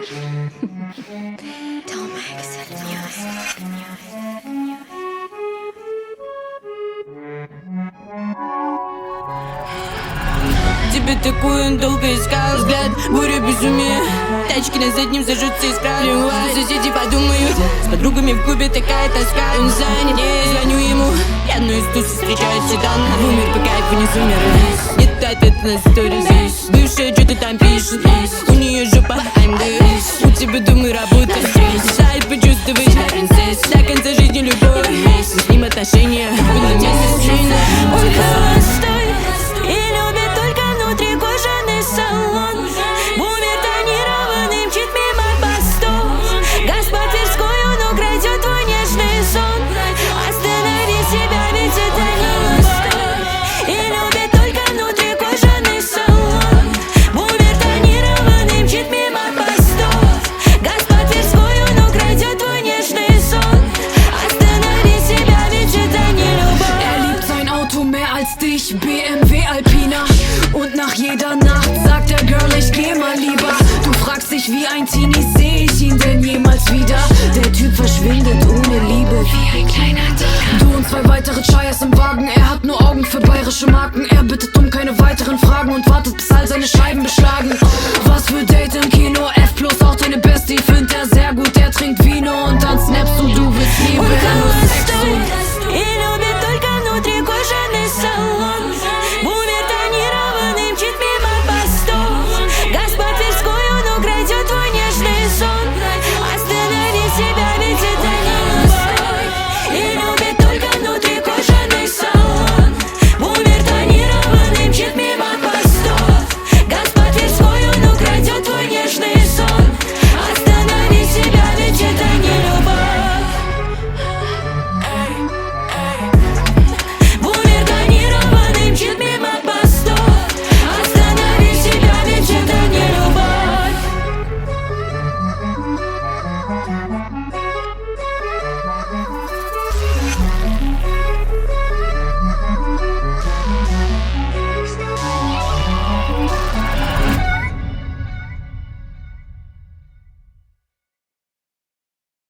Тебя такую долго искал, взгляд, буря безумия. Тачки на заднем зажжутся искра. Соседи подумают, с подругами в клубе такая тоска. Он занят, звоню ему, я одну из тусы встречаю седан. Умер по кайфу, не сумер. Нет ответа на сторис. Бывшая что-то там пишет, у нее жопа, I'm good. У тебя, думаю, работа здесь. Дай почувствовать себя принцесс. До конца жизни любовь, с ним отношения. Он холостой и любит только внутри кожаный салон. Бумер тонированный мчит мимо постов. Газ по Тверской, он украдет твой нежный сон. Останови себя, ведь это не любовь. И любит только внутри кожаный салон. Бумер тонированный мчит мимо постов. Газ по Тверской, он украдет твой нежный сон. Останови себя, ведь это не любовь. Er liebt sein Auto mehr als dich, BMW Alpina. Und nach jeder Nacht sagt er, Girl, ich geh mal lieber. Du fragst dich wie ein Teenie, seh ich ihn denn jemals wieder? Der Typ verschwindet ohne Liebe, wie ein kleiner Tiger. Du und zwei weitere Chayas im Wagen, er hat nur Augen für bayerische Marken. Er bittet um keine weiteren Fragen und wartet, bis all seine Scheiben beschlagen.